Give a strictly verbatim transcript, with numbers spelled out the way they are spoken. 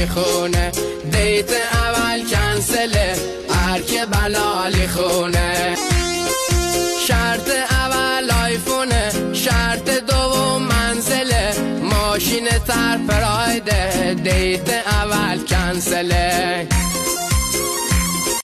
خونه، دیت اول کنسله هر که بلالی خونه. شرط اول آیفونه، شرط دوم منزله، ماشین تر پرایده، دیت اول کنسله.